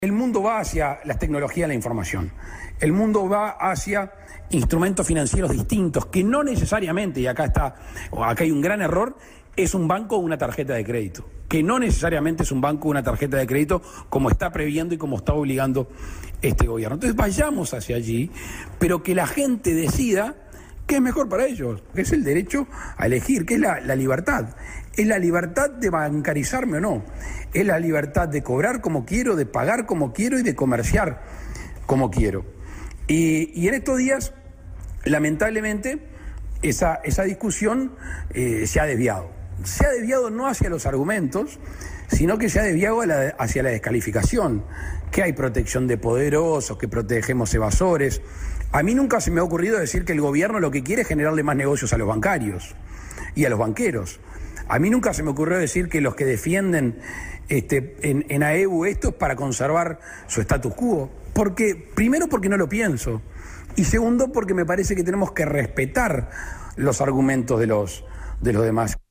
El mundo va hacia las tecnologías de la información. El mundo va hacia instrumentos financieros distintos, que no necesariamente, y acá hay un gran error, es un banco o una tarjeta de crédito. Que no necesariamente es un banco o una tarjeta de crédito, como está previendo y como está obligando este gobierno. Entonces vayamos hacia allí, pero que la gente decida qué es mejor para ellos, que es el derecho a elegir, que es la libertad. Es la libertad de bancarizarme o no. Es la libertad de cobrar como quiero, de pagar como quiero y de comerciar como quiero. Y en estos días, lamentablemente, esa discusión se ha desviado. Se ha desviado no hacia los argumentos, sino que se ha desviado hacia la descalificación, que hay protección de poderosos, que protegemos evasores. A mí nunca se me ha ocurrido decir que el gobierno lo que quiere es generarle más negocios a los bancarios y a los banqueros. A mí nunca se me ocurrió decir que los que defienden en AEBU esto es para conservar su status quo. Primero porque no lo pienso, y segundo porque me parece que tenemos que respetar los argumentos de los demás.